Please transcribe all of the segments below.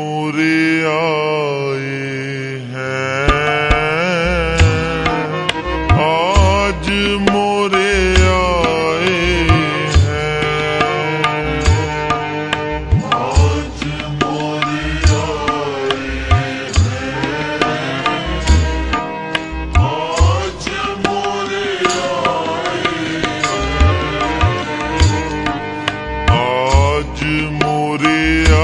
मोरे आए हैं, आज मोरे आए हैं, आज मोरे आए हैं, आज मोरे आए हैं, आज मोरे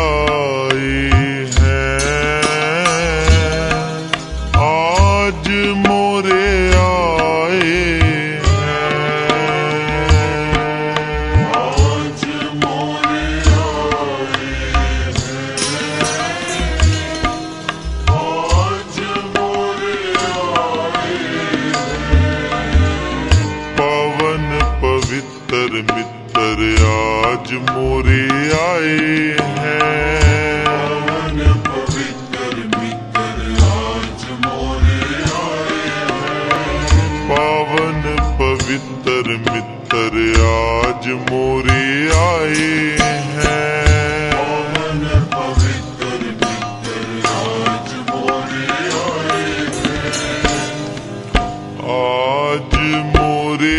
मित्र आज मोरे आए हैं, पावन पवित्र मित्र आज मोरे आए हैं, पावन पवित्र मित्र आज मोरे आए हैं, पावन पवित्र मित्र आज मोरे आए हैं, आज मोरे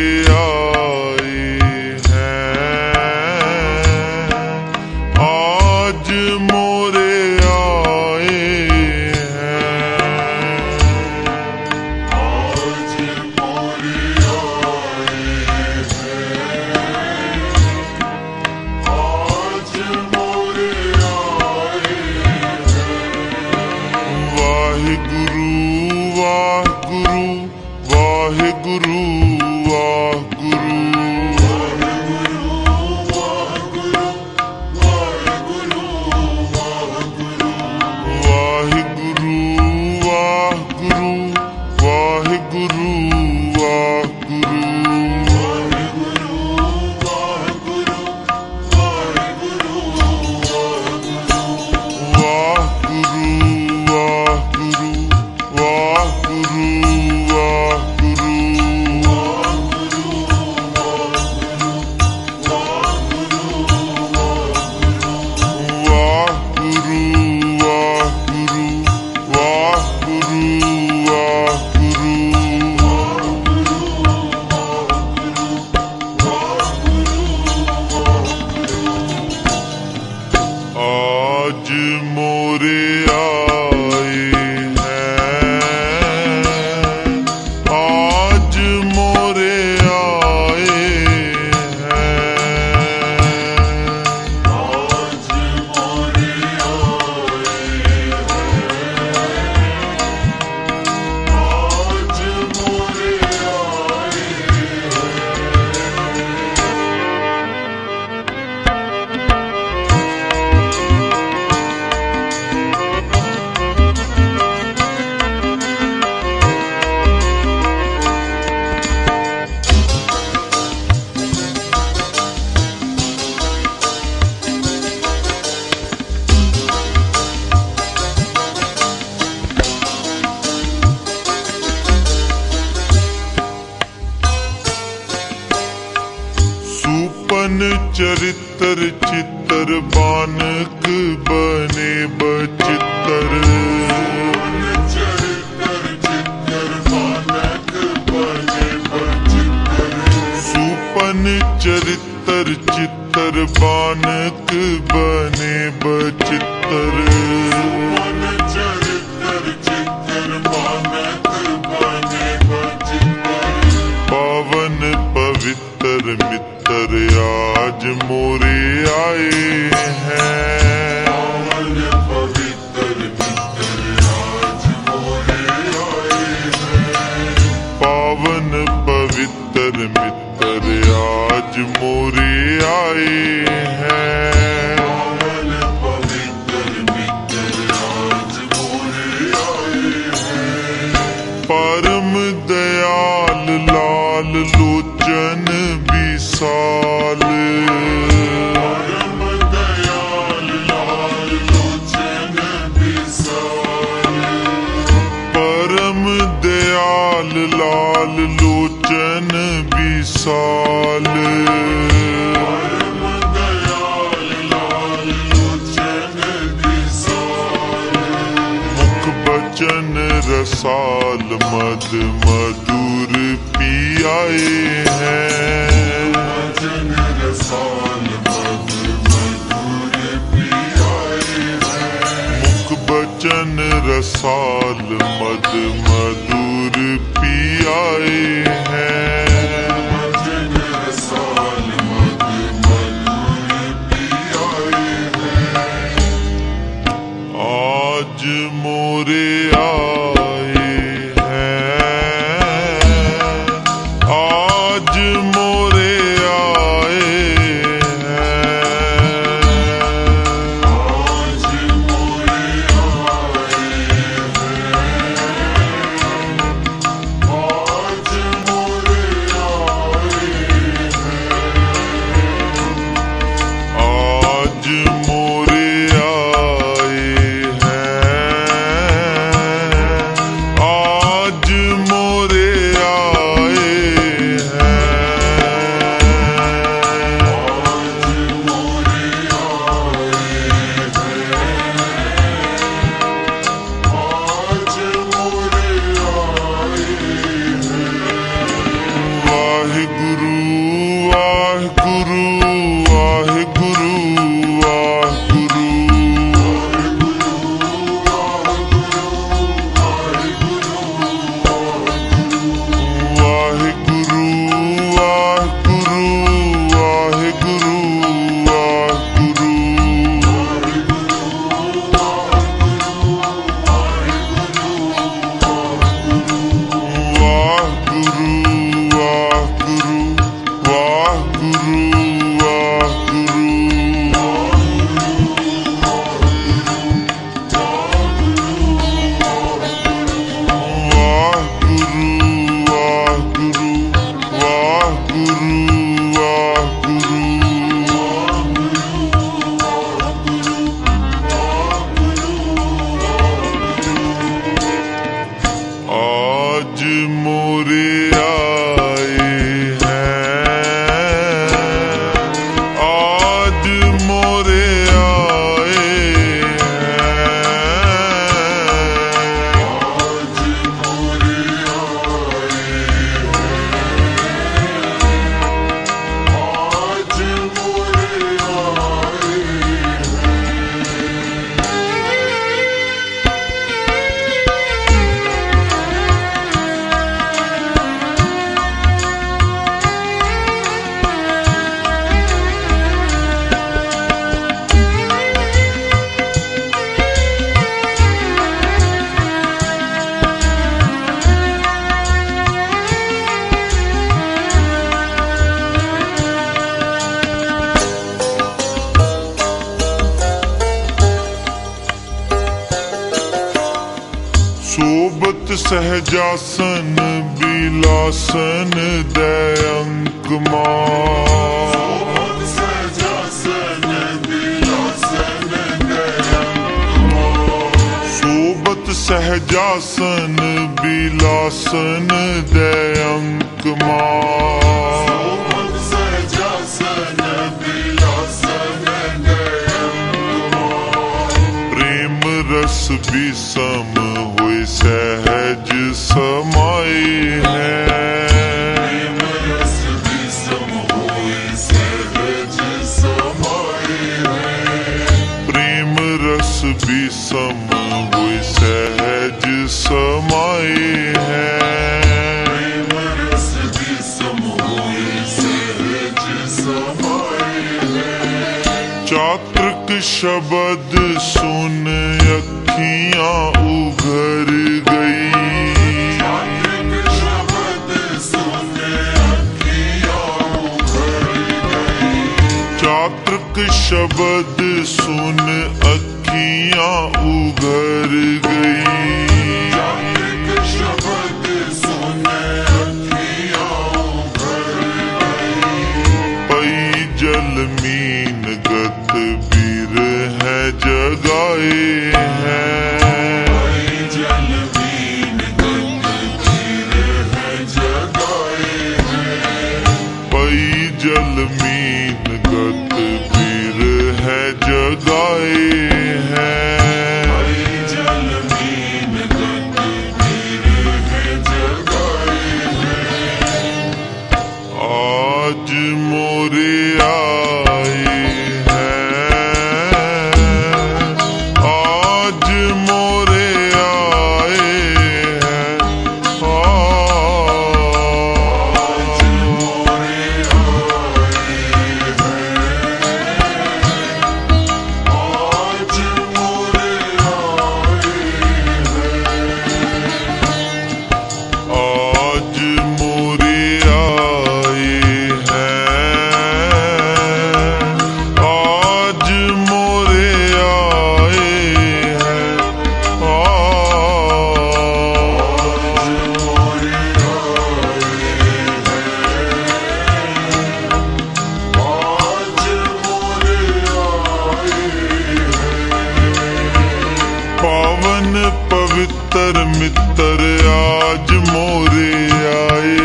आज मोरे आए हैं, आज मोरे आए हैं, आज मोरे आए हैं, आज मोरे आए सुपन चरित्र चित्र बानक बने बचित्र, सुपन चरित्र चित्र बानक बने बचित्र, पावन पवित्र मित्र आज मोरे आए हैं, पावन पवित्र मित्र आज मोरे आए हैं, पावन पवित्र मित्र आज मोरे आए हैं, पावन पवित्र मित्र आज मोरे आए हैं, परम दयाल लाल लोचन विशाल, परम दयाल लाल लोचन विशाल, परम दयाल लाल लोचन विशाल, परम दयाल लाल लोचन विशाल, बचन रसाल मद मधुर पियाए हैं। बचन रसाल मद मधुर पियाए हैं। मुख बचन रसाल मद मधुर पियाए हैं। आज मोरे आए हैं, आज मोरे आए हैं, आज मोरे आए हैं, आज मोरे आए हैं, आज मोरे सोबत सहजासन बिलासन दयंक सोबत सहजासन बिलासन दयंक सोबत सहजासन बिलासन दयंक सोबत सहजासन बिलासन दयंक प्रेम रस विषम हुए सहज समाए हैं। प्रेम रस विषम हुए सहज समाए हैं। प्रेम रस विषम हुए सहज समाए हैं। प्रेम रस विषम हुए सहज समाए हैं। चातुर्क शब्द सुन अखियां उघर गई। चातुर्क शब्द सुन अखियां उघर गई। चातुर्क शब्द सुन अखियां उघर गई। चातुर्क शब्द सुन अखियां उघर गई। पई जल मीन गत बीर है जगाए हैं। जल मीन गत बीर है जगाए हैं। पई जल मीन गत बीर है जगाए हैं। पई जल मीन गत आज मोरे आए हैं, आज मोरे आए हैं, आज मोरे आए हैं, आज मोरे आए हैं, आज मोरे आए हैं, पावन पवित्र मित्र आज मोरे आए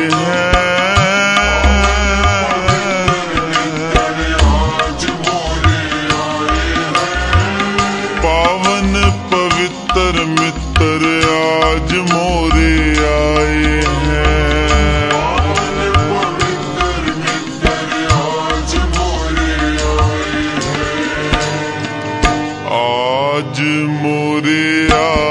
हैं, पावन पवित्र मित्र आज मोरे आए हैं, आज मोरे